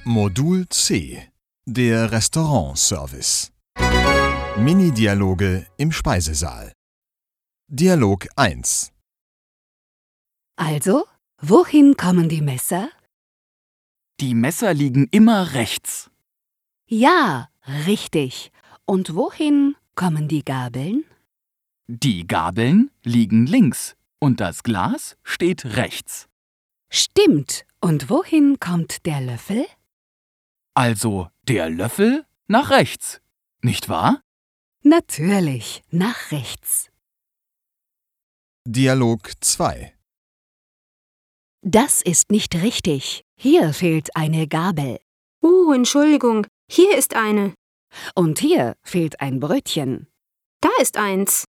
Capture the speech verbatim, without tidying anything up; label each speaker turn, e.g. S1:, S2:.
S1: Modul C. Der Restaurantservice. Mini-Dialoge im Speisesaal. Dialog eins.
S2: Also, wohin kommen die Messer?
S3: Die Messer liegen immer rechts.
S2: Ja, richtig. Und wohin kommen die Gabeln?
S3: Die Gabeln liegen links und das Glas steht rechts.
S2: Stimmt. Und wohin kommt der Löffel?
S3: Also der Löffel nach rechts, nicht wahr?
S2: Natürlich, nach rechts.
S1: Dialog zwei.
S2: Das ist nicht richtig. Hier fehlt eine Gabel.
S4: Oh, Entschuldigung, hier ist eine.
S2: Und hier fehlt ein Brötchen.
S4: Da ist eins.